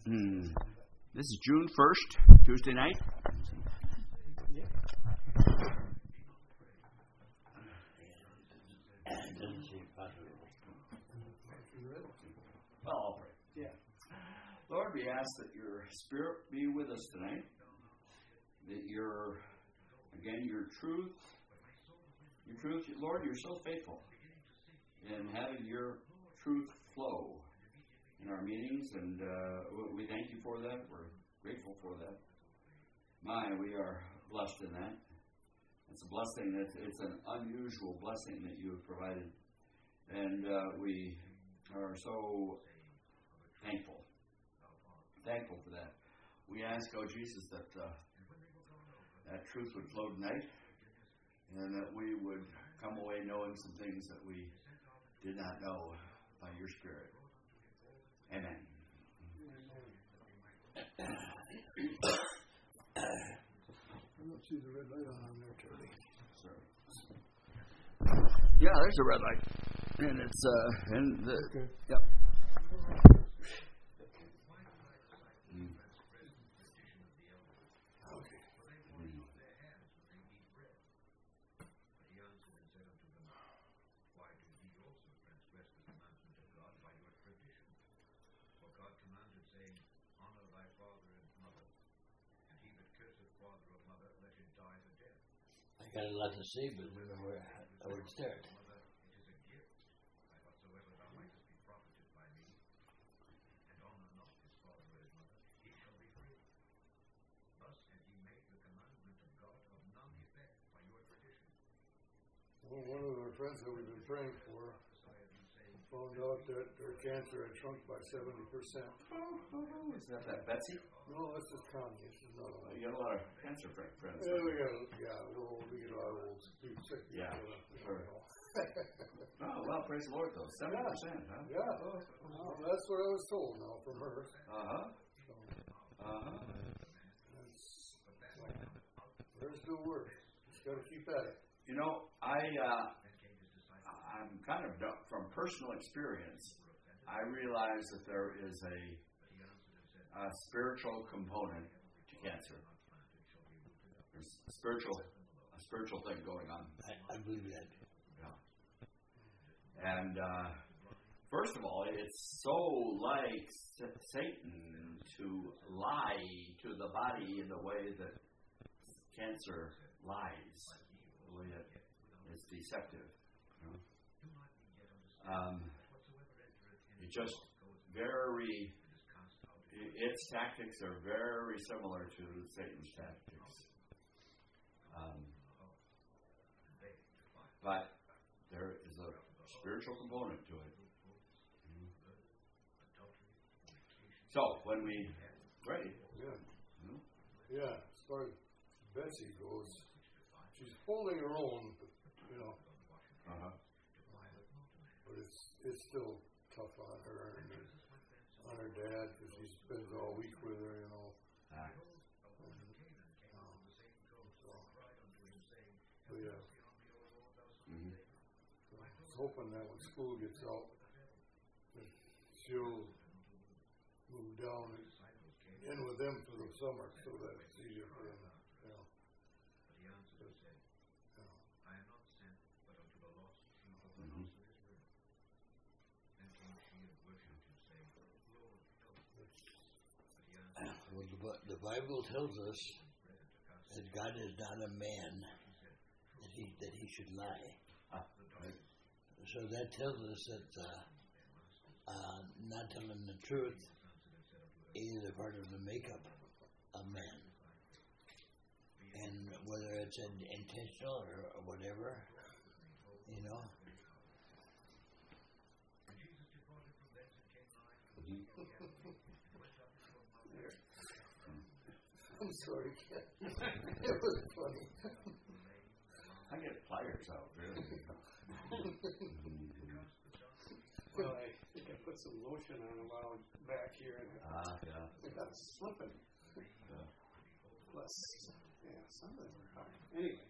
This is June 1st, Tuesday night. Well, I'll pray. Yeah. Lord, we ask that your Spirit be with us tonight. That your truth, Lord, you're so faithful in having your truth flow in our meetings, and we thank you for that. We're grateful for that. We are blessed in that. It's a blessing. It's an unusual blessing that you have provided, and we are so thankful for that. We ask, oh Jesus, that that truth would flow tonight, and that we would come away knowing some things that we did not know by your Spirit. Amen. I don't see the red light on there, Tony. Sorry. Yeah, there's a red light, and it's Okay. Yep. I got a lot to say, but I don't know where I would start. Well, one of our friends that we've been praying for found out that their cancer had shrunk by 70%. Is that Betsy? No, that's just Connie. This is another one. You got a lot of cancer friends. Yeah, we get a lot of old people sick. Yeah, sure. Oh, well, praise the Lord, though. 70%, huh? Yeah. Well, that's what I was told now from her. There's the word. Just got to keep at it. You know, I'm kind of, from personal experience, I realize that there is a spiritual component to cancer. There's a spiritual thing going on. I believe that. Yeah. And first of all, it's so like Satan to lie to the body in the way that cancer lies, the way that it's deceptive. You know? Its tactics are very similar to Satan's tactics. But there is a spiritual component to it. So, when we pray, Yeah, as far as Betsy goes, she's holding her own, but it's still tough on her and on her dad because he spends all week with her, I was hoping that when school gets out, that she'll move down and in with them for the summer so that it's easier for them. Well, the Bible tells us that God is not a man that he should lie. So that tells us that not telling the truth is a part of the makeup of man. And whether it's intentional or whatever, I'm sorry, Ken. It was funny. I get pliers out, really. Well, I think I put some lotion on a while back here, and it got slipping. Plus, some of them are hard. Anyway.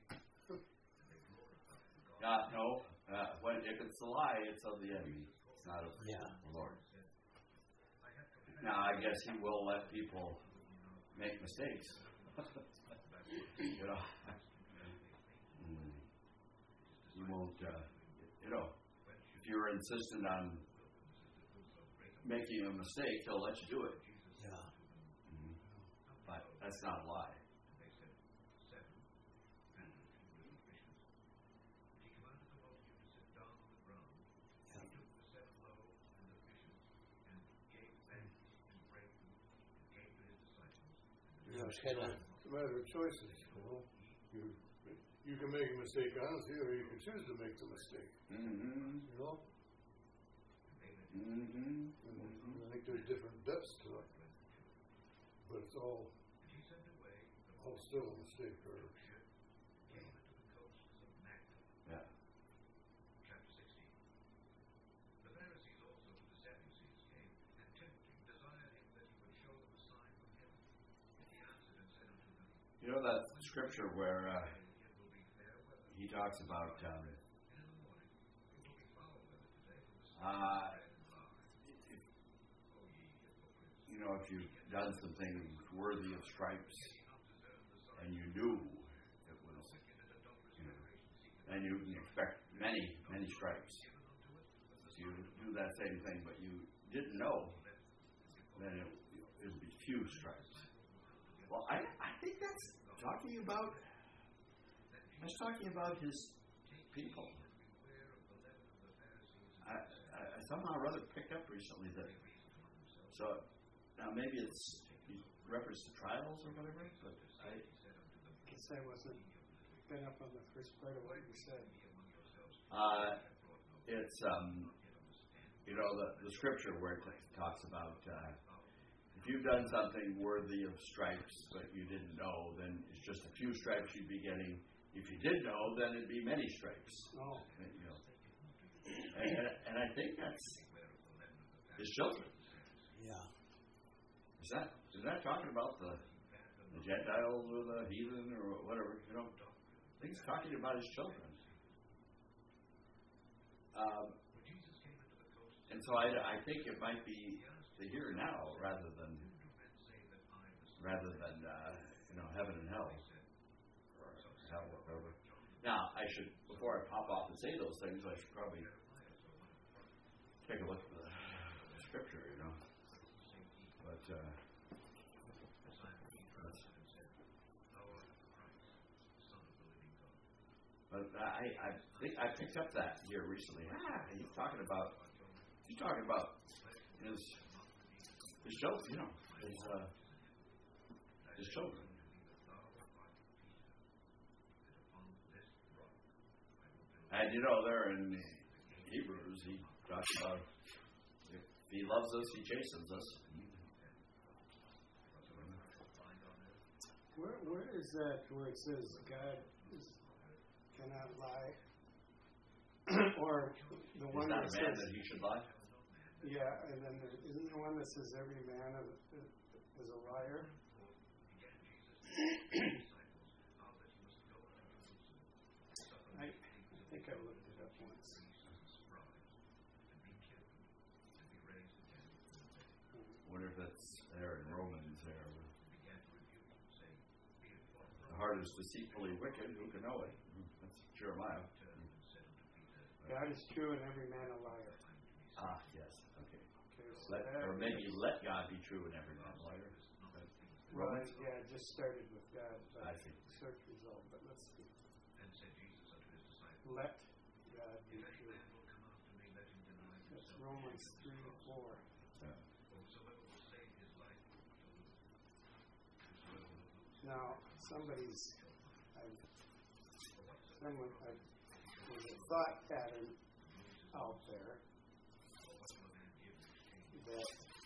No. If it's a lie, it's of the enemy. It's not of the Lord. Now, I guess he will let people make mistakes. You know, he won't. You know, if you're insistent on making a mistake, he'll let you do it. Yeah. But that's not a lie. It's a matter of choices, you know. You can make a mistake honestly, or you can choose to make the mistake. Mm-hmm. You know? Mm-hmm. And I think there's different depths to it. But it's all still a mistake. Or, yeah. You know that scripture where he talks about you know, if you've done something worthy of stripes and you knew it was, you know, and you can expect many stripes. If you do that same thing but you didn't know, then it would be few stripes. Well, I think that's talking about his people. I somehow or other picked up recently that. So now maybe it's reference to trials or whatever, but I guess I wasn't been up on the first part of what you said. It's you know, the scripture where it talks about. If you've done something worthy of stripes but you didn't know, then it's just a few stripes you'd be getting. If you did know, then it'd be many stripes. Oh. You know. And I think that's his children. Yeah. Is that talking about the Gentiles or the heathen or whatever? You know, I think it's talking about his children. And so I think it might be the here and now rather than you know, heaven and hell or hell or whatever. Now I should, before I pop off and say those things, I should probably take a look at the scripture, you know. But I think I picked up that here recently. He's talking about his children, you know, his children. And you know, there in Hebrews, he talks about if he loves us, he chastens us. Where is that where it says God cannot lie? Or the one that that man says that he should lie? Yeah, and then isn't there one that says every man is a liar? I think I looked it up once. Wonder if that's there in Romans there. The heart is deceitfully wicked, who can know it? That's Jeremiah. God is true and every man a liar. Ah, yes. Okay. So or maybe let God be true and every man a liar. Right, yeah, it just started with God. I see. Search result, but let's see. Let God be true. That's Romans 3:4. Yeah. Now, there's a thought pattern out there that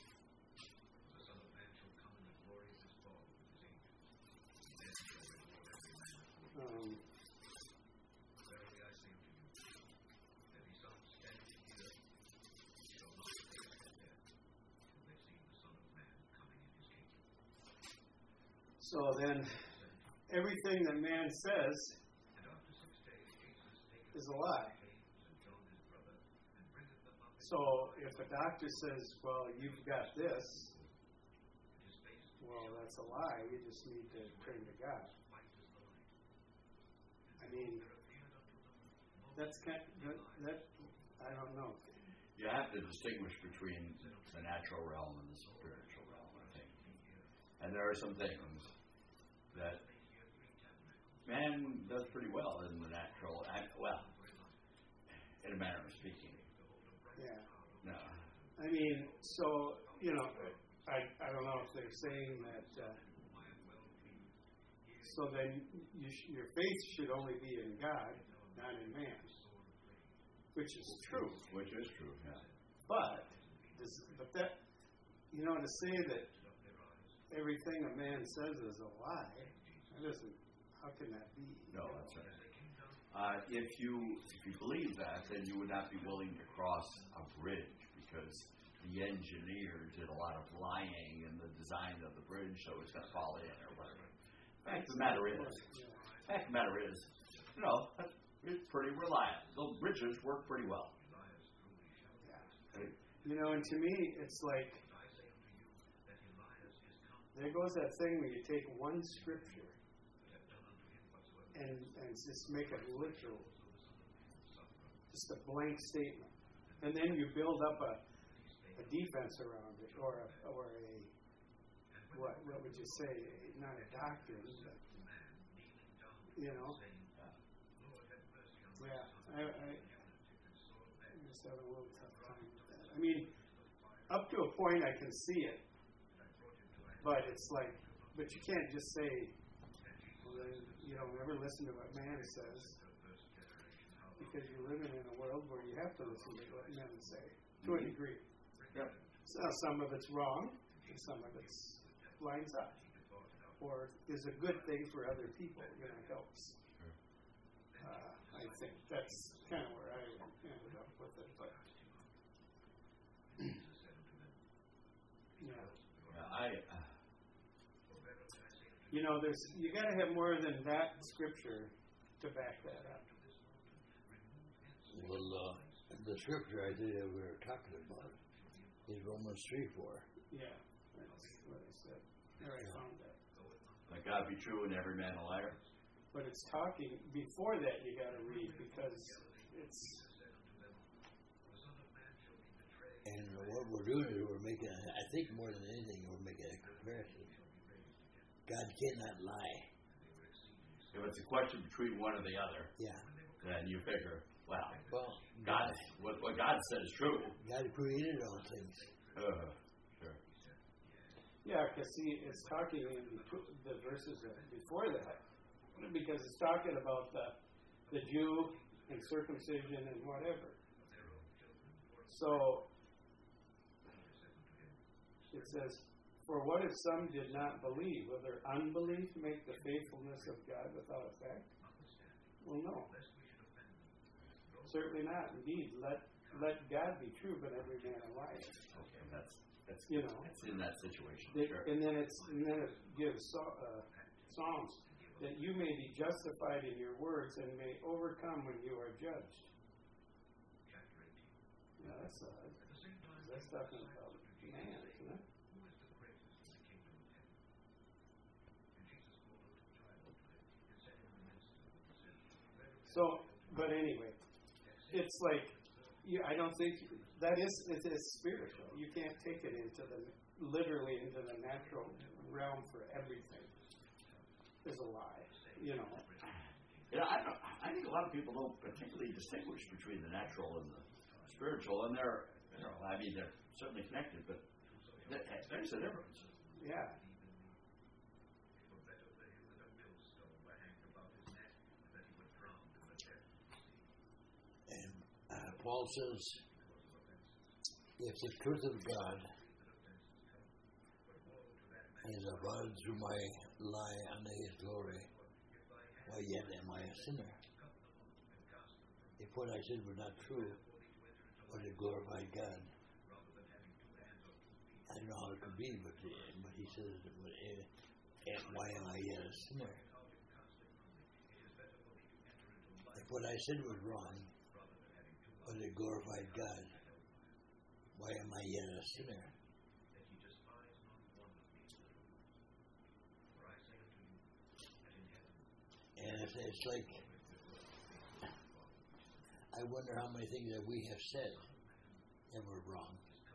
so then everything that man says is a lie. So if a doctor says, well, you've got this, Well, that's a lie. You just need to turn to God. I mean, that's kind of, that I don't know. You have to distinguish between the natural realm and the spiritual realm, I think. And there are some things that man does pretty well in the natural, well, in a manner of speaking. Yeah. No. I mean, so, you know, I don't know if they're saying that, so then your faith should only be in God, not in man. Which is true. Which is true, yeah. But that, you know, to say that everything a man says is a lie, that doesn't, how can that be? No, that's right. If you believe that, then you would not be willing to cross a bridge because the engineer did a lot of lying in the design of the bridge, so it's going to fall in or whatever. Fact of the matter is, you know, it's pretty reliable. Those bridges work pretty well. Yeah. You know, and to me, it's like, there goes that thing where you take one scripture and just make it literal, just a blank statement, and then you build up a defense around it, or a what would you say? Not a doctrine, but you know. Yeah, I just have a little tough time with that. I mean, up to a point I can see it, but it's like, but you can't just say, well, then, you know, never listen to what man says, because you're living in a world where you have to listen to what men say, to a degree. Yep. So some of it's wrong, and some of it's lines up, or is a good thing for other people, you know, helps. I think that's kind of where I ended up with it, but yeah. You know, you got to have more than that scripture to back that up. Well, the scripture I think that we were talking about is Romans 3:4. Yeah, that's what I said. There I found that. Let God be true and every man a liar. But it's talking, before that you got to read, because it's... And what we're doing is we're making, I think more than anything, we're making a comparison. God cannot lie. If it's a question between one or the other, Yeah. then you figure, well, God, what God said is true. God created all things. Sure. Yeah, because see, it's talking in the verses before that, because it's talking about the Jew and circumcision and whatever. So it says, for what if some did not believe? Will their unbelief make the faithfulness of God without effect? Well, no. Certainly not. Indeed, let God be true, but every man a liar. Okay, that's you know, it's in that situation. Sure. And then it gives Psalms that you may be justified in your words and may overcome when you are judged. Yeah, that's talking about man, isn't it? So, but anyway, it's like, I don't think it's spiritual. You can't take it literally into the natural realm for everything. Is a lie, you know. Yeah, I think a lot of people don't particularly distinguish between the natural and the spiritual, and they're certainly connected, but there's a difference. Yeah. And Paul says, if the truth of God is abode through my lie unto his glory, why yet am I a sinner? If what I said was not true, but it glorified God. I don't know how it could be, but he says, why am I yet a sinner? If what I said was wrong, but it glorified God, why am I yet a sinner? it's like, I wonder how many things that we have said that were wrong.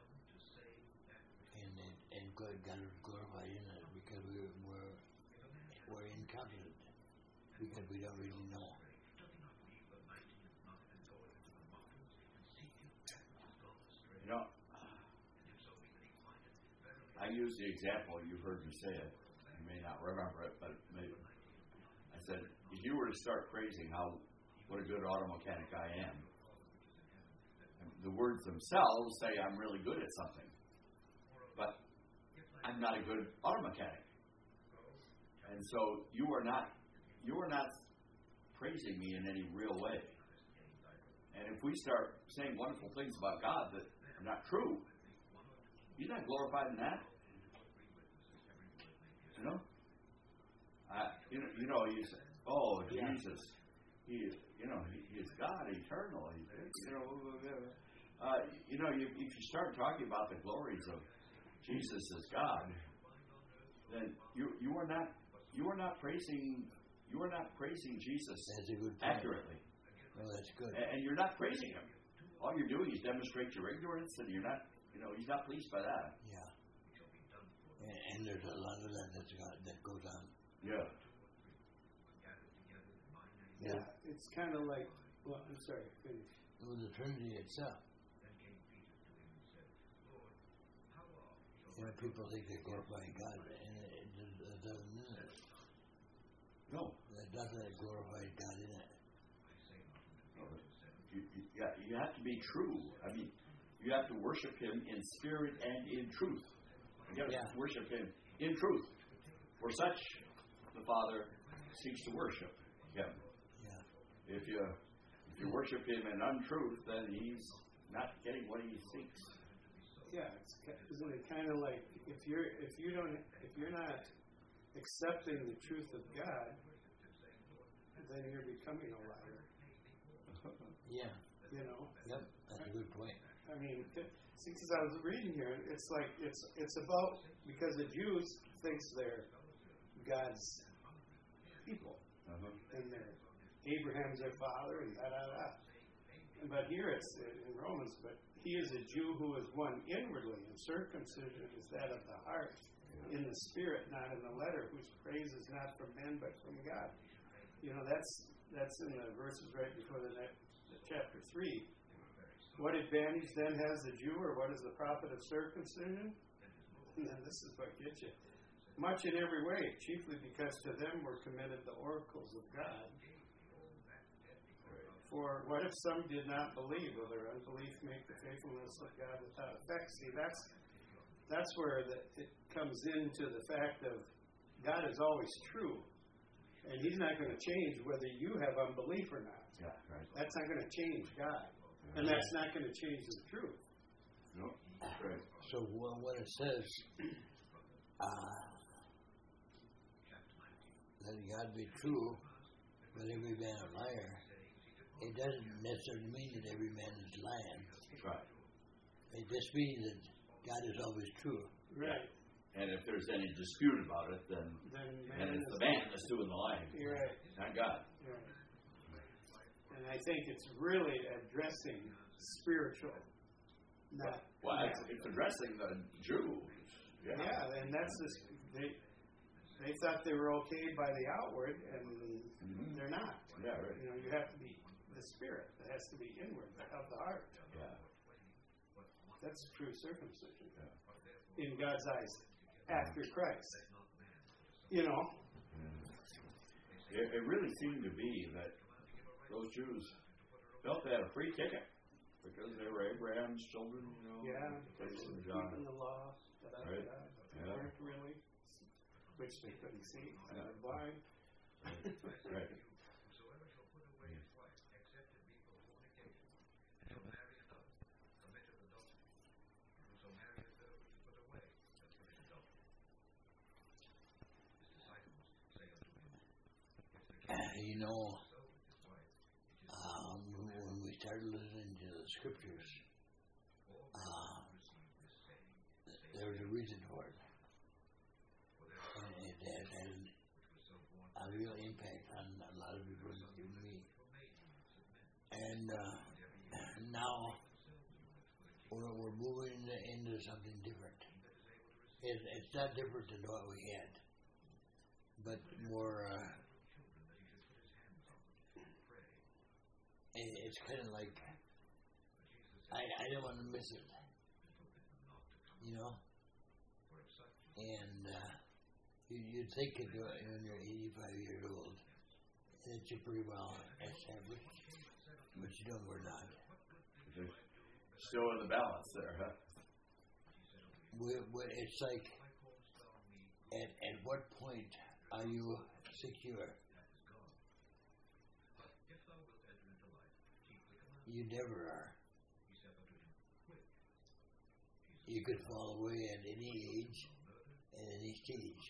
And God was glorified in it because we're incompetent, because we don't really know. You know, I use the example, you've heard me say it, you may not remember it, but maybe. I said, if you were to start praising what a good auto mechanic I am, the words themselves say I'm really good at something, but I'm not a good auto mechanic. And so you are not praising me in any real way. And if we start saying wonderful things about God that are not true, He's not glorified in that. You know? You say, oh, Jesus, He is God eternal. If you start talking about the glories of Jesus as God, then you are not praising Jesus That's a good point. accurately. No, that's good. And you're not praising Him. All you're doing is demonstrate your ignorance, and you're not. He's not pleased by that. Yeah. And there's a lot of that goes on. Yeah. Yeah, it's kind of like, well, I'm sorry, finish. Well, the Trinity itself. People think they're glorifying God, and it doesn't mean it. No. That doesn't glorify God in it. You have to be true. I mean, you have to worship Him in spirit and in truth. You have to worship Him in truth. For such, the Father seeks to worship Him. Yeah. If you worship Him in untruth, then He's not getting what He seeks. Yeah, isn't it kind of like if you're not accepting the truth of God, then you're becoming a liar. Yeah. Yep, that's a good point. I mean, since I was reading here, it's like it's about, because the Jews thinks they're God's people, and they're Abraham's their father, and But here it's in Romans, but he is a Jew who is one inwardly, and circumcision is that of the heart, in the spirit, not in the letter, whose praise is not from men but from God. That's in the verses right before the chapter 3. What advantage then has the Jew, or what is the profit of circumcision? And then this is what gets you. Much in every way, chiefly because to them were committed the oracles of God. For what if some did not believe? Will their unbelief make the faithfulness of God without effect? See, that's where it comes into the fact of God is always true. And He's not going to change whether you have unbelief or not. Yeah, right. That's not going to change God. And that's not going to change the truth. No, that's right. So when it says, let God be true, but every man a liar, it doesn't necessarily mean that every man is lying. Right. It just means that God is always true. Right. And if there's any dispute about it, then it's the man that's doing the lying. You're right. Not God. Right. And I think it's really addressing spiritual, not. Well, it's addressing the Jews. Yeah. Yeah, and that's this. They thought they were okay by the outward, and they're not. Yeah, right. You have to be the spirit. It has to be inward of the heart. Yeah. That's true circumcision. Yeah. In God's eyes, after Christ. It really seemed to be that those Jews felt they had a free ticket because they were Abraham's children, Yeah, keeping the law. Right. They weren't really, which they couldn't see. They were blind. Right. When we started listening to the scriptures, there was a reason for it. And it had a real impact on a lot of people's And now we're moving into something different. It's not different than what we had, but more. It's kind of like I don't want to miss it, you know. And you'd think when you're 85 years old that you're pretty well established, but you know we're not. There's still in the balance there, huh? It's like, at what point are you secure? You never are. You could fall away at any age, at any stage.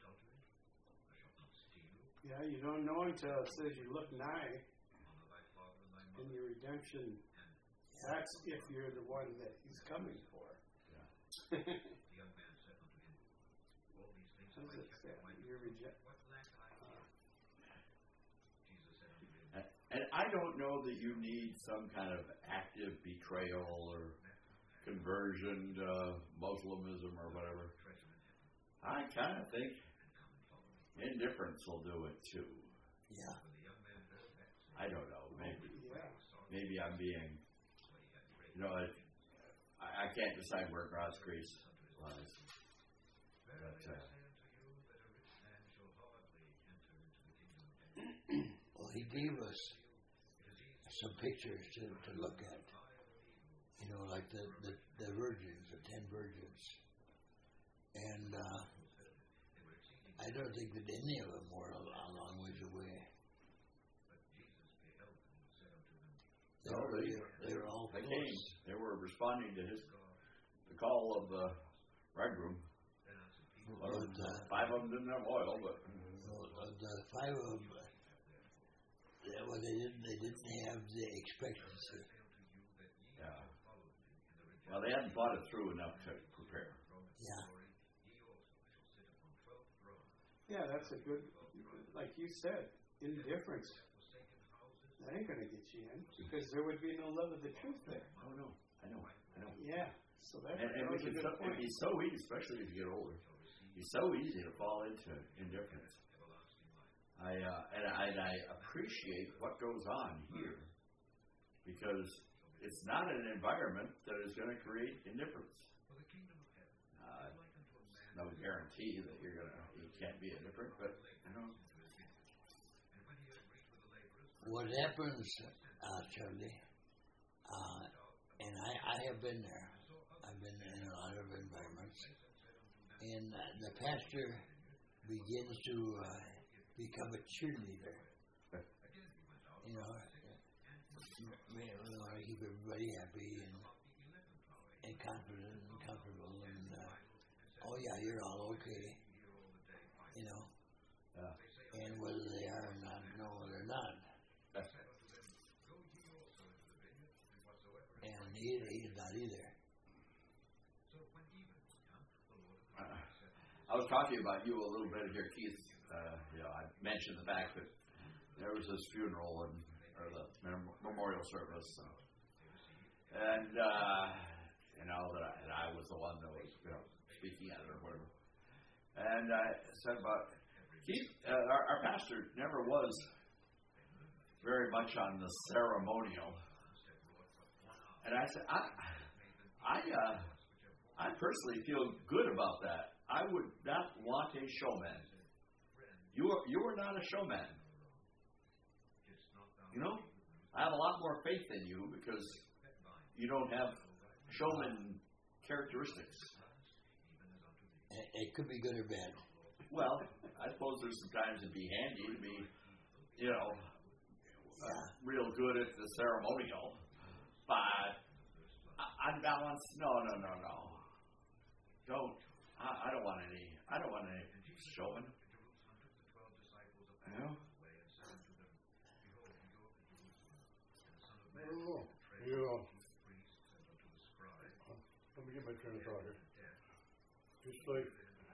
Yeah, you don't know until it says you look nigh in your redemption. That's if you're the one that he's coming for. Yeah. And I don't know that you need some kind of active betrayal or conversion to Muslimism or whatever. I kind of think indifference will do it too. Yeah. I don't know. Maybe I'm being, I can't decide where God's grace lies. But, well, he gave us some pictures to look at. Like the virgins, the 10 virgins. And I don't think that any of them were a long ways away. They were all close. Came. They were responding to the call of the bridegroom. Well, 5 of them didn't have oil, but the 5 of them, they didn't have the expectancy. Yeah. Well, they hadn't thought it through enough to prepare. Yeah. Yeah, that's a good, like you said, indifference. That ain't going to get you in because there would be no love of the truth there. Oh, no. I know. Yeah. So that and was a good point. It'd be so easy, especially as you get older. It's so easy to fall into indifference. I appreciate what goes on here because it's not an environment that is going to create indifference. No guarantee that you can't be indifferent, but What happens, Charlie, and I have been there. I've been in a lot of environments, and the pastor begins to become a cheerleader. We want to keep everybody happy and confident and comfortable, and oh yeah, you're all okay, and whether they are or not, no, they're not. And he's not either. I was talking about you a little bit here, Keith. I mentioned the fact that there was this funeral or the memorial service, and that I was the one that was speaking at it or whatever. And I said about Keith, our pastor never was very much on the ceremonial. And I said, I personally feel good about that. I would not want a showman. You are not a showman. I have a lot more faith in you because you don't have showman characteristics. It could be good or bad. Well, I suppose there's some times it'd be handy to be, real good at the ceremonial. But on balance, no. Don't. I don't want any showman. I don't know. Let me get my train of thought here. Just like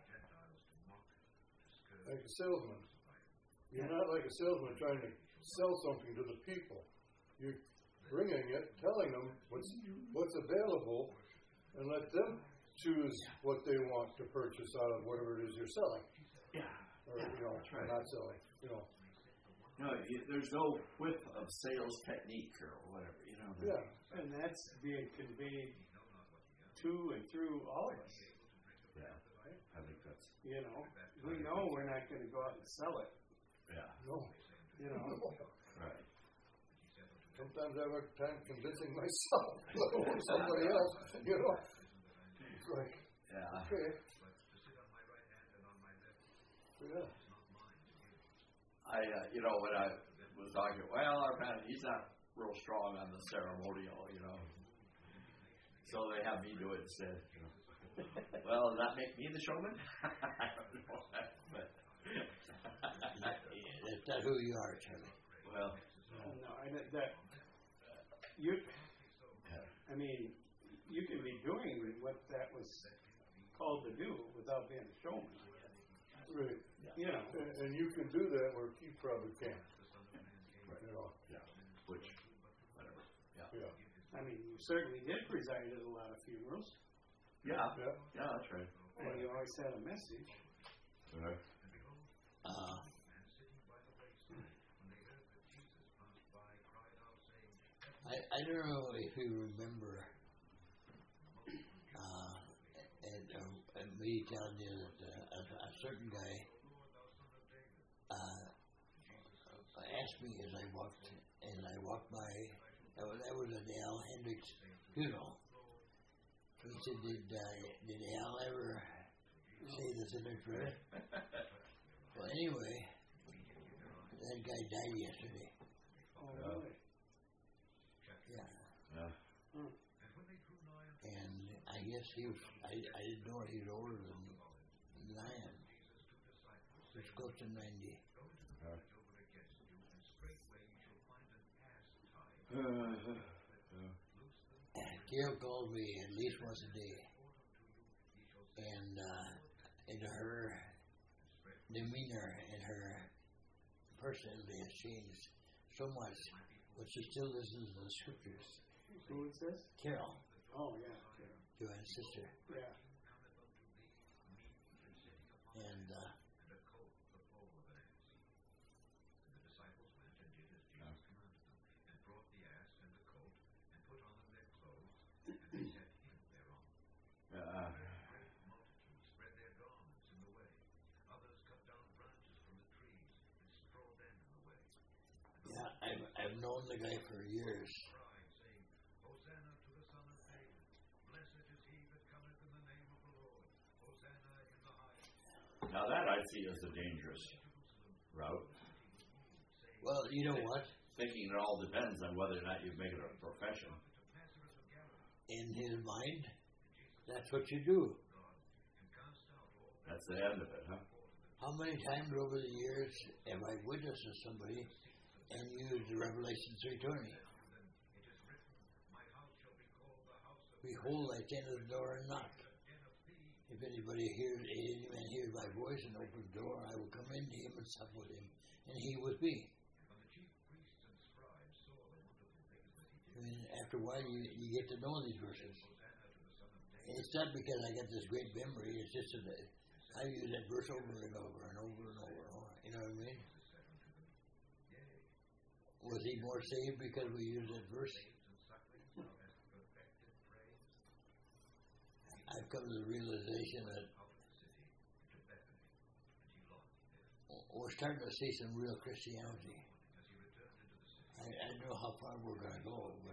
a salesman. You're not like a salesman trying to sell something to the people. bringing it, telling them what's available, and let them choose what they want to purchase out of whatever it is you're selling. Yeah. Or, that's right. not selling, No, there's no whip of sales technique or whatever, Yeah. And that's being conveyed to and through all of us. Yeah. I think that's. We know we're not going to go out and sell it. Yeah. No. Right. Sometimes I have a time convincing myself, or somebody else, It's like, Yeah. okay. Yeah. When I was talking, our pastor, he's not real strong on the ceremonial, So they have me do it instead. Well, does that make me the showman? I don't know. But That's not who you are, Charlie. well, you can be doing what that was called to do without being a showman. Right. Yeah. And you can do that where he probably can't. yeah. Which, whatever. Yeah. Yeah. You certainly did preside at a lot of funerals, Yeah. Yeah. Yeah, that's right. and you always had a message. Right. I don't know if you remember me telling you that a certain guy asked me as I walked by, that was at Al Hendricks' funeral. He said, did Al ever say the sinner's prayer? Well, anyway, that guy died yesterday. Oh, really? Yeah. Yeah. And I guess I didn't know he was older than I am. He was close to 90. Gail called me at least once a day. And her demeanor and her personality has changed so much, but she still listens to the scriptures. Who is this? Carol, Oh, yeah. Joanne's sister. Yeah. And I've known the guy for years. Now that I see as a dangerous route. Well, you know what? Thinking it all depends on whether or not you make it a profession. In his mind, that's what you do. That's the end of it, huh? How many times over the years have I witnessed to somebody and used the Revelation 3:20? Behold, I stand at the door and knock. If any man hears my voice and opens the door, I will come into him and sup with him, and he with me. After a while, you get to know these verses. And it's not because I got this great memory. It's just that I use that verse over and over and over and over and over. You know what I mean? Was he more saved because we used that verse? I've come to the realization that we're starting to see some real Christianity. I don't know how far we're going to go, but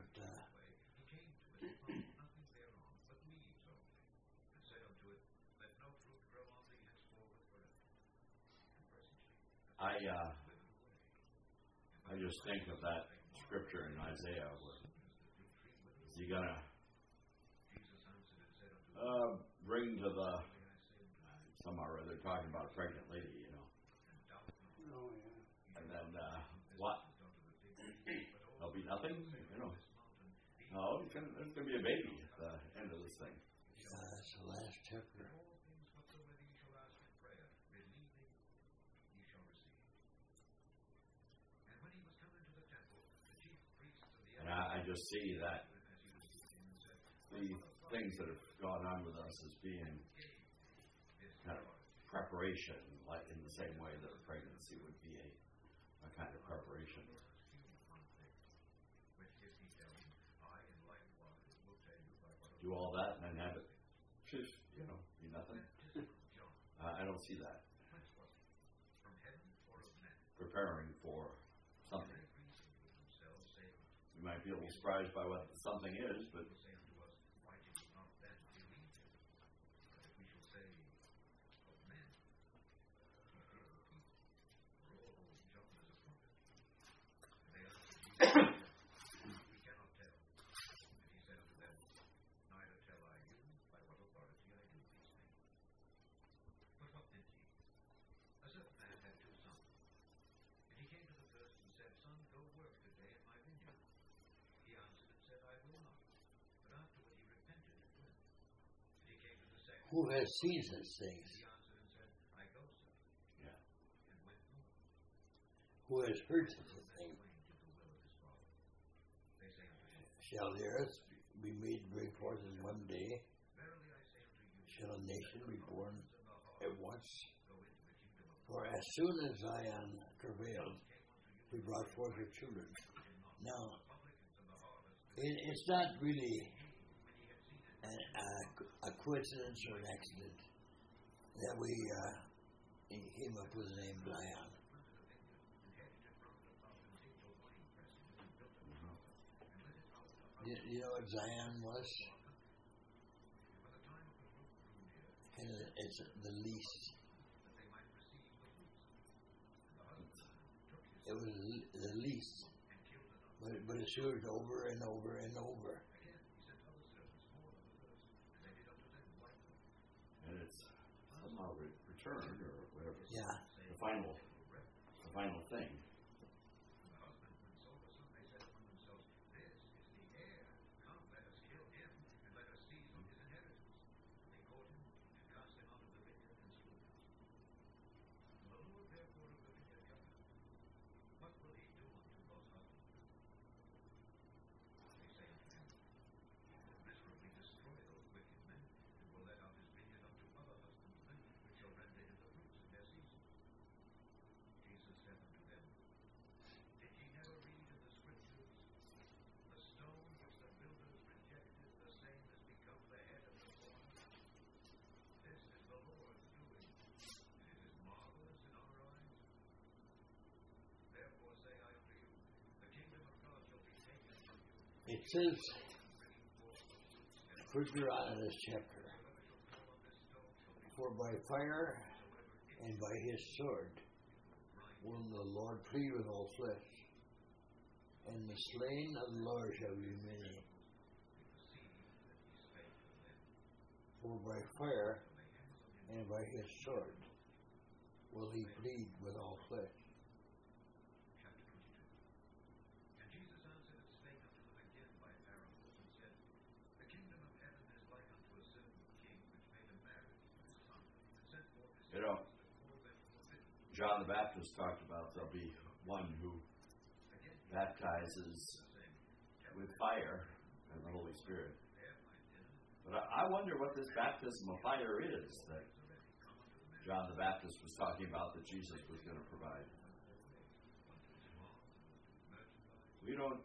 I just think of that scripture in Isaiah where is he gonna bring to the somehow or other talking about a pregnant lady, Oh, yeah. and then what? There'll be nothing, No, there's gonna be a baby at the end of this thing. that's the last chapter. And I just just see that the things that have gone on with us as being kind of preparation, like in the same way that a pregnancy would be a kind of preparation. Do all that and then have it, be nothing. I don't see that. Preparing for something. You might be a little surprised by what something is, but who has seen such things? yeah. Who has heard such a thing? Shall the earth be made to bring forth in one day? Shall a nation be born at once? For as soon as Zion travailed, he brought forth her children. Now, it's not really a coincidence or an accident that we came up with the name Zion. You know what Zion was? And it's the least. It was the least. But it's heard over and over and over. And it's somehow returned or whatever. Yeah. The final thing. It says, further on in this chapter, for by fire and by his sword will the Lord plead with all flesh, and the slain of the Lord shall be many. For by fire and by his sword will he plead with all flesh. John the Baptist talked about there'll be one who baptizes with fire and the Holy Spirit. But I wonder what this baptism of fire is that John the Baptist was talking about that Jesus was going to provide. We don't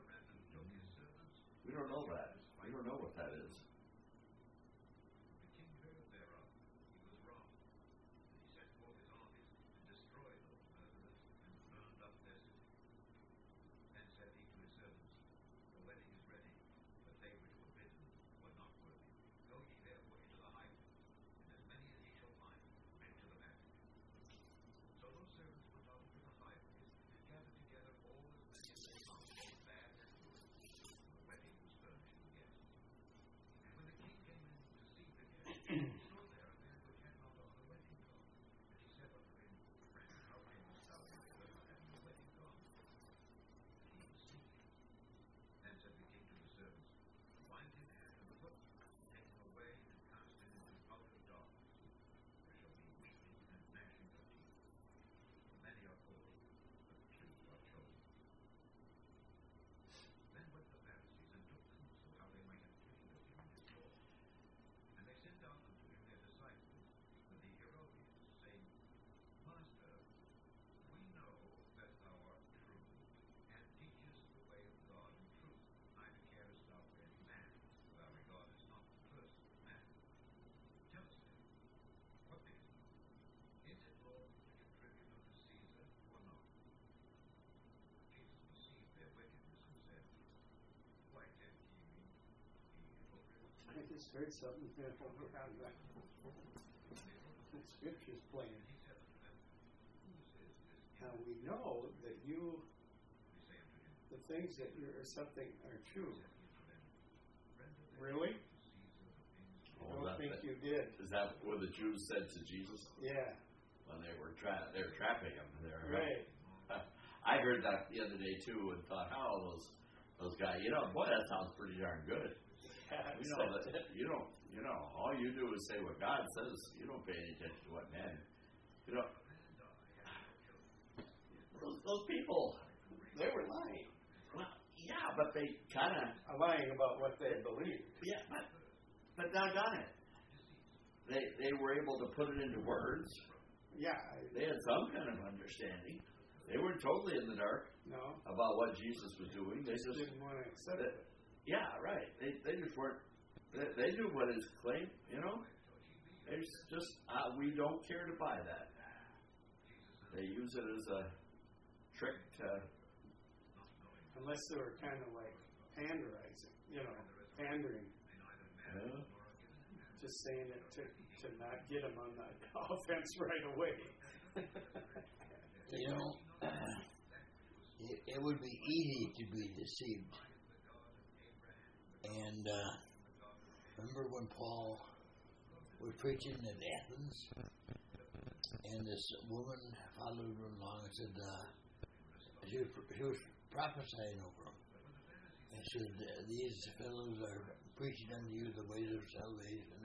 know that. We don't know what that is. just heard something over on the scriptures playing. Now we know that the things that you or something are true. Really? I don't think you did. Is that what the Jews said to Jesus? Yeah. When they were trapping him. Right. I heard that the other day too, and thought, how those guys, boy, that sounds pretty darn good. All you do is say what God says. You don't pay any attention to what man. Those people, they were lying. Well, yeah, but they kind of are lying about what they believe. Yeah, but doggone it, they were able to put it into words. Yeah, they had some kind of understanding. They weren't totally in the dark. No. About what Jesus was doing. They just didn't want to accept it. Yeah, right. They just weren't. They knew what his claim. It's just we don't care to buy that. They use it as a trick to. Unless they were kind of like pandering. Yeah. Just saying it to not get them on the offense right away. It would be easy to be deceived. And remember when Paul was preaching in Athens, and this woman followed him along and said, she was prophesying over him. And she said, these fellows are preaching unto you the ways of salvation.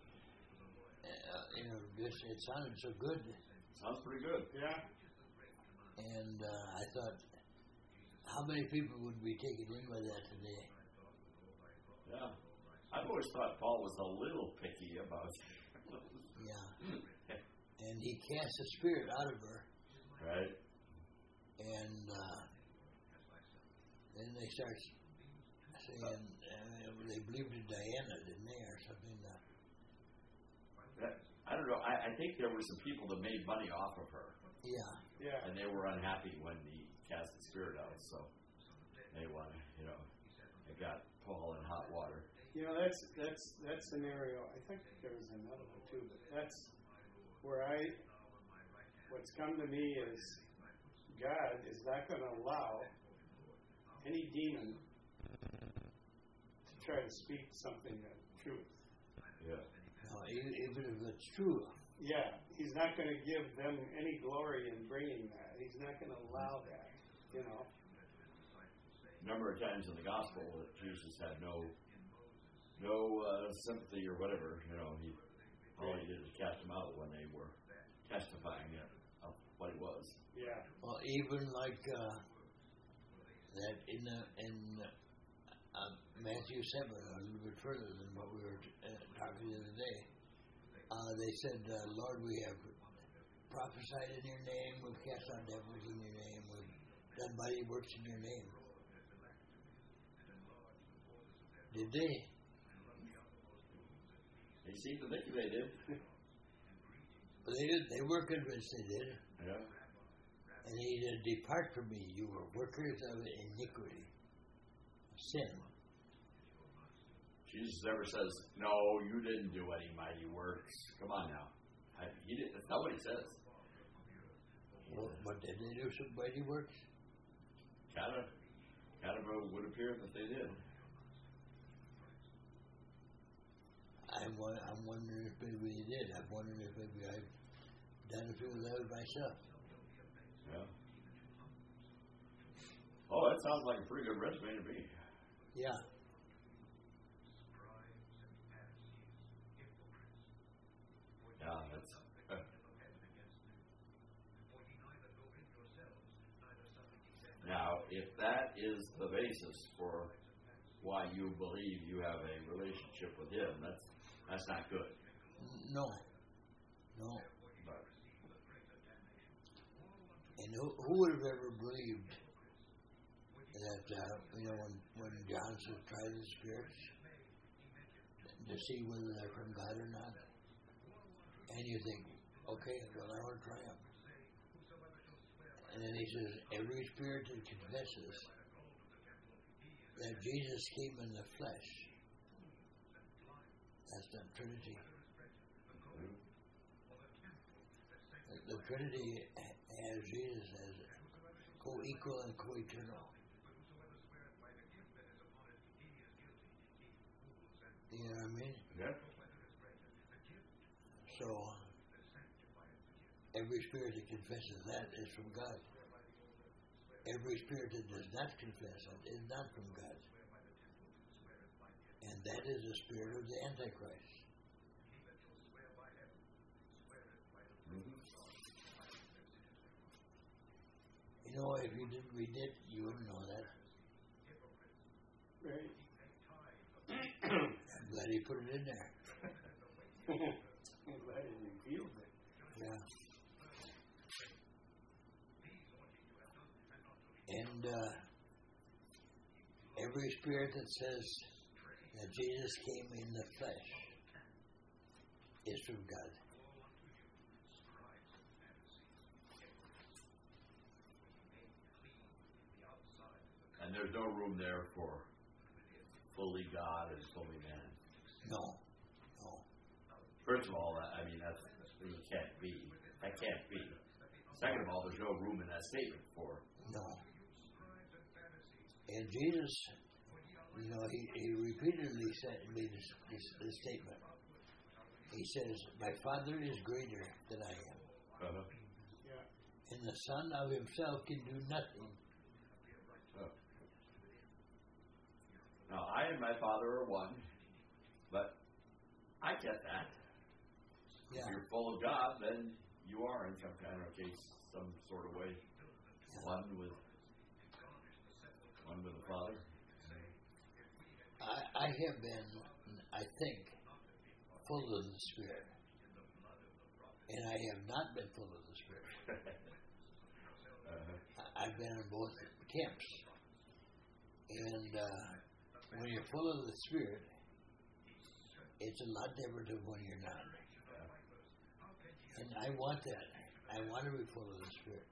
And, it sounded so good. Sounds pretty good. Yeah. And I thought, how many people would be taken in by that today? Yeah. I've always thought Paul was a little picky about it. Yeah. And he cast the spirit out of her. Right. And then they start saying, they believed in Diana, didn't they, or something? I don't know. I think there were some people that made money off of her. Yeah. Yeah. And they were unhappy when he cast the spirit out, so they wanted, it got Paul in hot water. That scenario, I think there was another one too, but that's where what's come to me is God is not going to allow any demon to try to speak something that's truth. Yeah. No, even if it's true. Yeah, he's not going to give them any glory in bringing that. He's not going to allow that, A number of times in the gospel that Jesus had no sympathy or whatever. All he did was cast them out when they were testifying of what he was. Yeah. Well, even like that in Matthew 7, a little bit further than what we were talking the other day. They said, Lord, we have prophesied in your name, we've cast out devils in your name, we've done mighty works in your name. Did they? They seemed to think they did. Well, they did. They were convinced they did. Yeah. And he said, depart from me, you were workers of iniquity, of sin. Jesus never says, no, you didn't do any mighty works. Come on now. He didn't. That's not what he says. Well, but did they do some mighty works? Kind of would appear that they did. I'm wondering if maybe they did. I'm wondering if maybe I've done a few of those myself. Yeah. Oh, that sounds like a pretty good resume to me. Yeah. Yeah, that's. Now, if that is the basis for why you believe you have a relationship with him, that's not good. No. But, and who would have ever believed that, when John says, try the spirits to see whether they're from God or not? And you think, okay, well, I want to try them. And then he says, every spirit that confesses that Jesus came in the flesh That's not Trinity. The Trinity has Jesus as co-equal and co-eternal. You know what I mean? Yeah. So, every spirit that confesses that is from God. Every spirit that does not confess it is not from God. And that is the spirit of the Antichrist. Mm-hmm. You know, if you didn't read it, you wouldn't know that. Right. I'm glad he put it in there. I'm glad he revealed it. Yeah. And every spirit that says that Jesus came in the flesh is from God. And there's no room there for fully God and fully man. No. No. First of all, I mean, that can't be. That can't be. Second of all, there's no room in that statement for. No. And Jesus, you know, he repeatedly made this statement. He says, "My Father is greater than I am." Uh-huh. Yeah. And the Son of himself can do nothing. Now, I and my Father are one, but I get that. Yeah. If you're full of God, then you are in some kind of case, some sort of way, one with the Father. I have been, I think, full of the Spirit. And I have not been full of the Spirit. I've been in both camps. And when you're full of the Spirit, it's a lot different than when you're not. And I want that. I want to be full of the Spirit.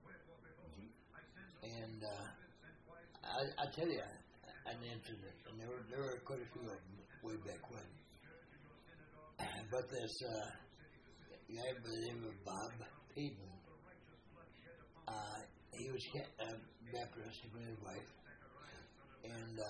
And I tell you, an incident, and there were quite a few of them way back when. But this guy by the name of Bob Payton, he was Baptist, he was his wife, and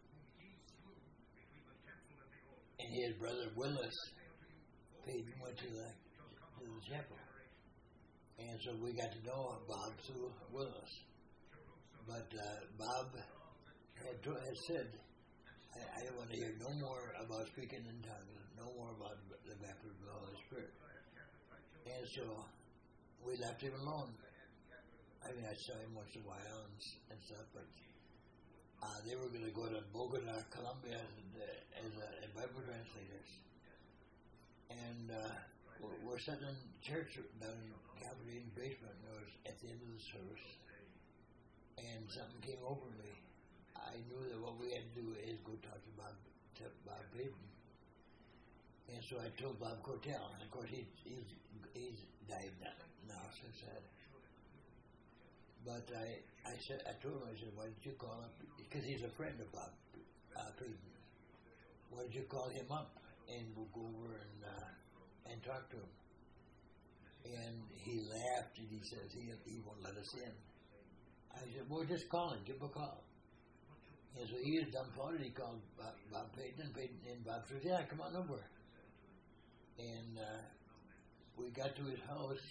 his brother Willis Payton went to the chapel, and so we got to know Bob through Willis. But Bob had said, I don't want to hear no more about speaking in tongues, no more about the baptism of the Holy Spirit. And so we left him alone. I mean, I saw him once in a while and stuff, but they were going to go to Bogota, Colombia as Bible translators. And we're sitting in church down in Calvary in the basement, and it was at the end of the service. And something came over me. I knew that what we had to do is go talk to Bob Payton. And so I told Bob Cortell, and of course he's died now since that. But I told him, I said, why did you call up? Because he's a friend of Bob Payton. Why did you call him up and we'll go over and talk to him? And he laughed and he says he won't let us in. I said, well, just call him, give him a call. And so he was dumbfounded. He called Bob Payton, and Bob said, yeah, come on over. And we got to his house.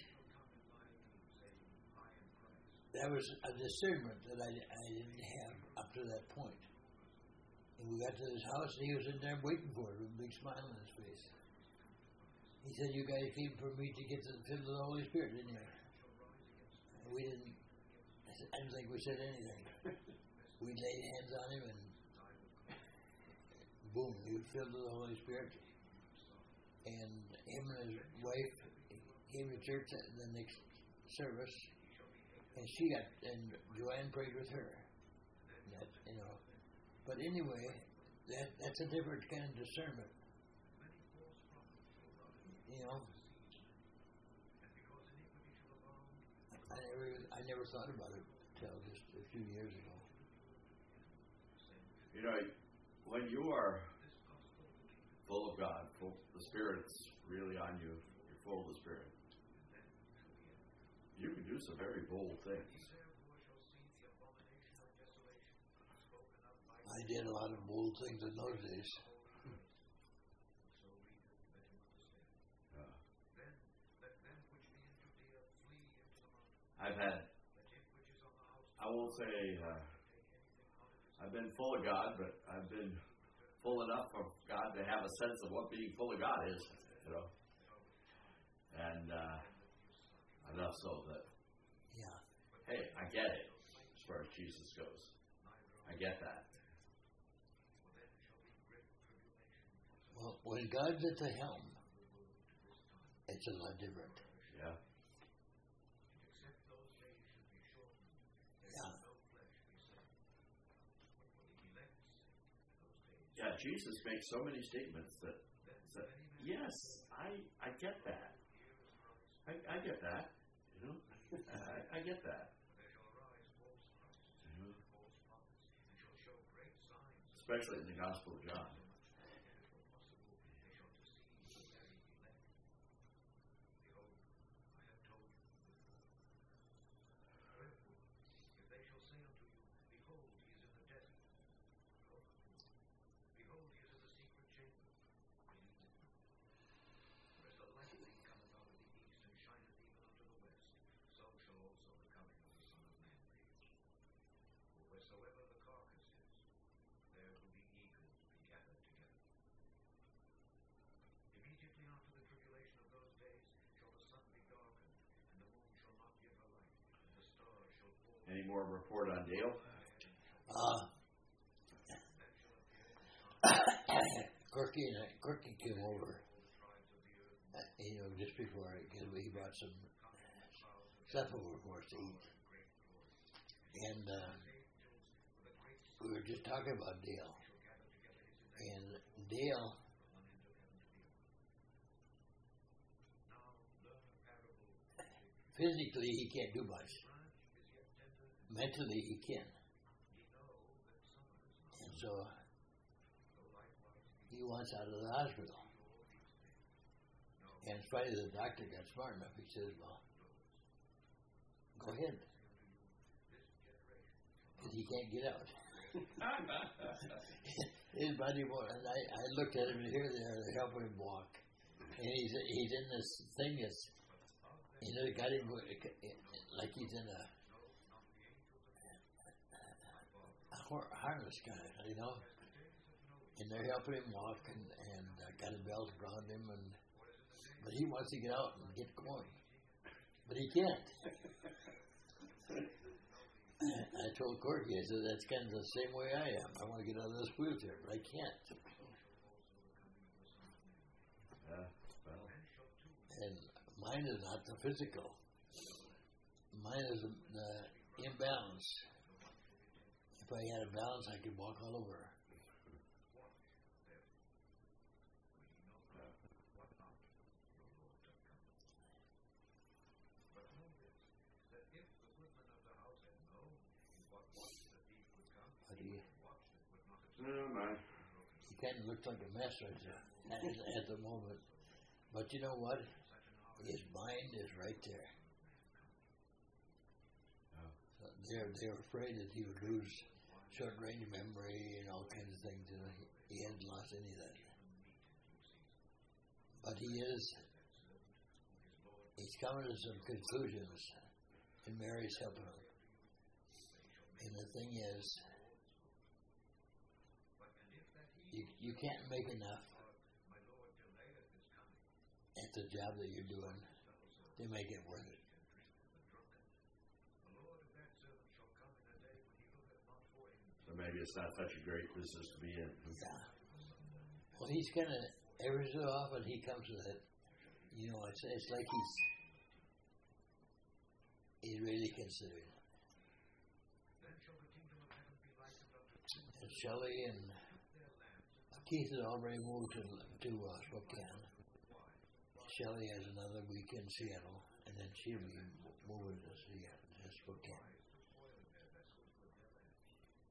That was a discernment that I didn't have up to that point. And we got to his house, and he was in there waiting for it with a big smile on his face. He said, you guys came for me to get filled with the Holy Spirit, didn't you? And we didn't. I don't think we said anything. We laid hands on him, and boom, he was filled with the Holy Spirit. And him and his wife came to church at the next service, and Joanne prayed with her. That, you know. But anyway, that's a different kind of discernment. You know, I never thought about it until just a few years ago. You know, when you are full of God, Spirit's really on you, you're full of the Spirit, you can do some very bold things. I did a lot of bold things in those days. I've had, I won't say I've been full of God, but I've been full enough of God to have a sense of what being full of God is, you know. And enough so that, Yeah. hey, I get it as far as Jesus goes. I get that. Well, when God's at the helm, it's a lot different. Yeah. Yeah. Yeah, Jesus makes so many statements that yes, I get that. I get that. You know, I get that. You know? Especially in the Gospel of John. Any more report on Dale? Corky came over, just before he brought some stuff over for us to eat. And we were just talking about Dale. And Dale, physically he can't do much. Mentally he can. And so he wants out of the hospital. And finally the doctor got smart enough. He says, well, go ahead. Because he can't get out. His body won't. And I looked at him and here they're helping him walk. And he's in this thing that's, they got him like he's in a harness kind of, and they're helping him walk and got a belt around him, but he wants to get out and get going, but he can't. I told Corky, I said, that's kind of the same way I am. I want to get out of this wheelchair, but I can't. Well. And mine is not the physical. Mine is the imbalance. If I had a balance, I could walk all over. But he kind of looks like a mess right there at the moment. But you know what? His mind is right there. So they're afraid that he would lose short-range memory and all kinds of things. He hasn't lost any of that. But he's coming to some conclusions, and Mary's helping him. And the thing is, you can't make enough at the job that you're doing to make it worth it. So maybe it's not such a great business to be in. Yeah. Well, he's kind of, every so often he comes with it. It's like he's really considering it. And Shelley and Keith has already moved to Spokane. Shelley has another week in Seattle, and then she'll be moving to Spokane.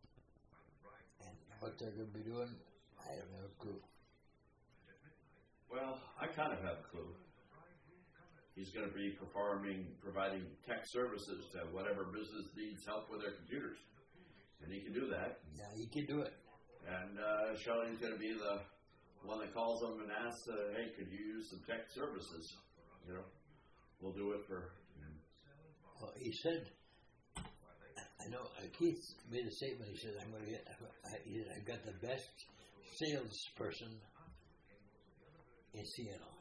And what they're going to be doing, I don't have a clue. Well, I kind of have a clue. He's going to be providing tech services to whatever business needs help with their computers. And he can do that. Yeah, he can do it. And Shelley's going to be the one that calls them and asks, hey, could you use some tech services? You know, we'll do it for... Well, he said, I know, Keith made a statement. He said, I've got the best salesperson in Seattle.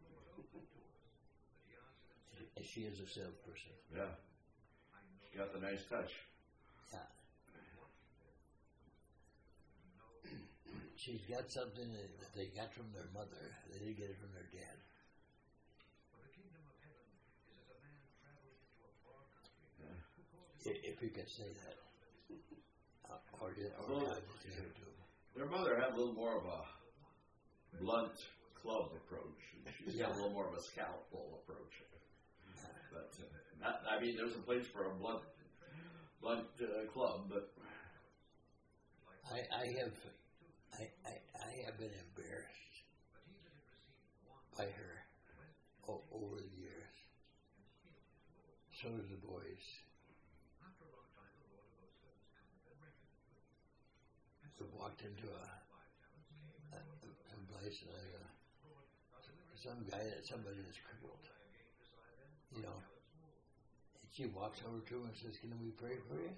And she is a salesperson. Yeah. She got the nice touch. Yeah. She's got something that they got from their mother. They didn't get it from their dad. If you can say that. Or God just gave it to them. Their mother had a little more of a blunt club approach. She's got a little more of a scalpel approach. But I mean, there's a place for a blunt club, but I have been embarrassed by her over the years. So is the boys. We walked into a place and somebody that's crippled, you know, and she walks over to him and says, "Can we pray for you?"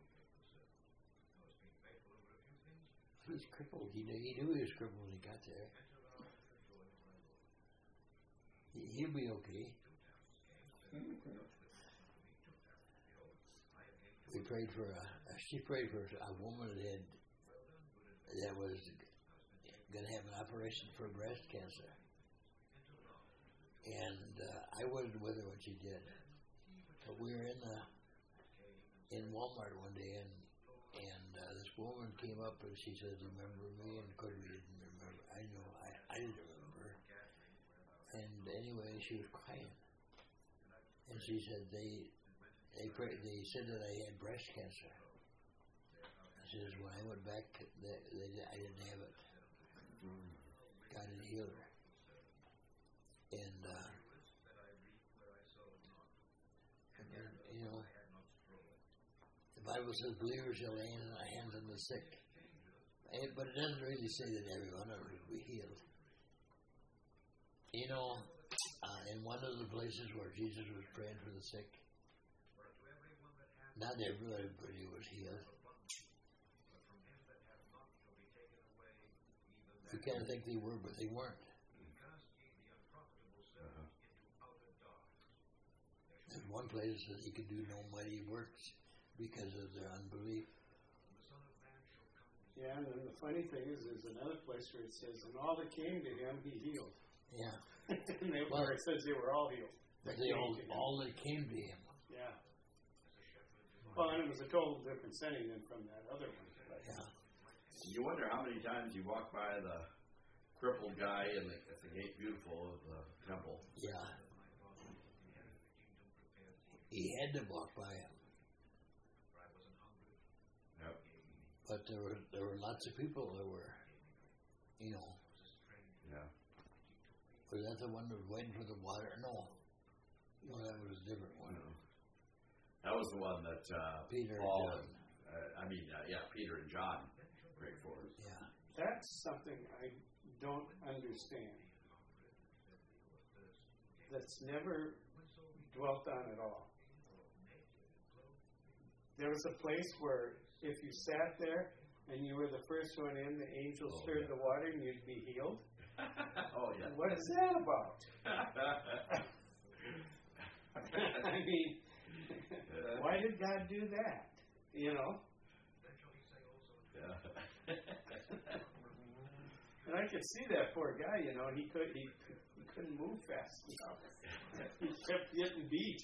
He's crippled. He knew he was crippled when he got there. He'll be okay. We prayed for she prayed for a woman that was going to have an operation for breast cancer. And I wasn't with her when she did. But we were in Walmart one day, and this woman came up and she says, "Remember me?" And of course we didn't remember. I know I didn't remember. And anyway, she was crying, and she said they said that I had breast cancer. She says, when I went back, I didn't have it. God had healed her. And you know, the Bible says believers shall lay hands on the sick. But it doesn't really say that everyone will be healed. You know, in one of the places where Jesus was praying for the sick, not everybody was healed. You can't think they were, but they weren't. There's one place that he could do no mighty works because of their unbelief. Yeah, and then the funny thing is, there's another place where it says, "And all that came to him, he healed." Yeah. And it says they were all healed. But all that came to him. Yeah. Well, and it was a total different setting than from that other one. But yeah. You wonder how many times you walk by the crippled guy at the Gate Beautiful of the temple. Yeah. He had to walk by him. Yep. But there were lots of people that were, you know. Yeah. Was that the one that was waiting for the water? No. No, that was a different one. No. That was the one that Peter Paul and John. Peter and John prayed for. Yeah. that's something I don't understand. That's never dwelt on at all. There was a place where if you sat there and you were the first one in, the angel stirred the water and you'd be healed. Oh, yeah. What is that about? I mean, why did God do that? You know? Yeah. And I could see that poor guy, you know, he couldn't move fast enough. He kept getting beat.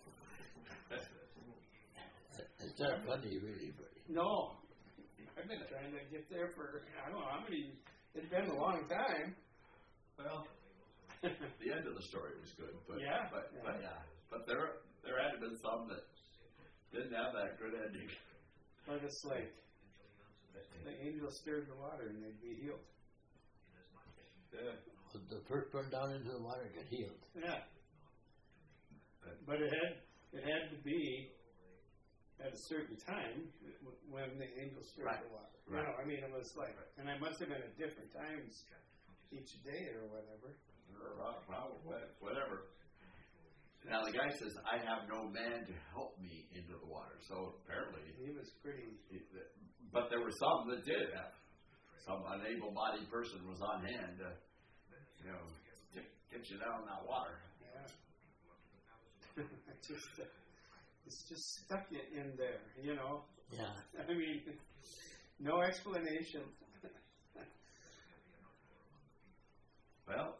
It's not funny, really, but... No. I've been trying to get there for, I don't know how many, it's been a long time. Well, the end of the story was good, but Yeah. But there had been some that didn't have that good ending. But it's like the angel stirred the water and they'd be healed. Yeah. the first one down into the water got healed. Yeah. But it had to be at a certain time when the angel stirred the water. You know, I mean, it was like, and it must have been at different times each day or whatever. Whatever. Now the guy says, "I have no man to help me into the water." So apparently, He was pretty. But there were some that did have. Some unable-bodied person was on hand to, get you down in that water. Yeah. It's just stuck in there, you know. Yeah. I mean, no explanation. Well,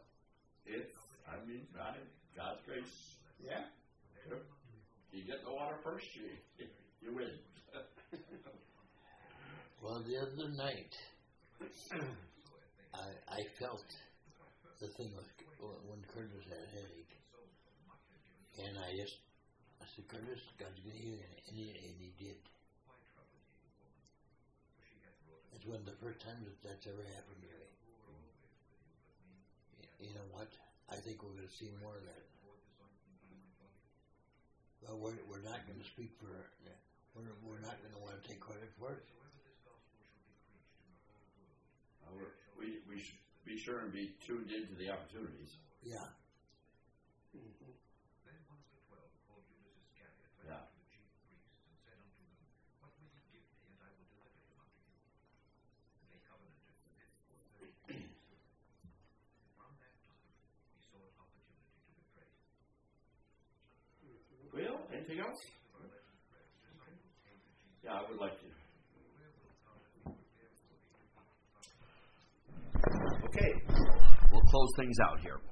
God's grace. Yeah. You get in the water first, you win. Well, the other night, I felt the thing when Curtis had a headache, and I said, "Curtis, God's going to heal you," and he did. It's one of the first times that's ever happened to me. You know what? I think we're going to see more of that. But we're not going to speak for. We're not going to want to take credit for it. We should be sure and be tuned into the opportunities. Yeah. Mm-hmm. Yeah. Well, anything else? Yeah, I would like to. Okay. We'll close things out here.